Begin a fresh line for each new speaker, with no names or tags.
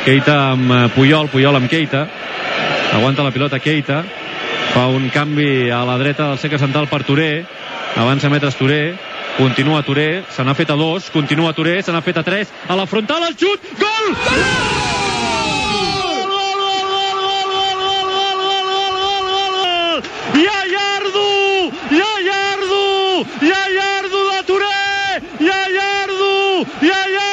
Keita amb Puyol, Puyol amb Keita. Aguanta la pilota Keita. Fa un canvi a la dreta del cercle central per Touré. Avança metres Touré. Continua Touré. Se n'ha fet a 2. Continua Touré. Se n'ha fet a 3. A la frontal, el xut. Gol! Gallardo! Gallardo! Gallardo de Touré! Gallardo! Gallardo!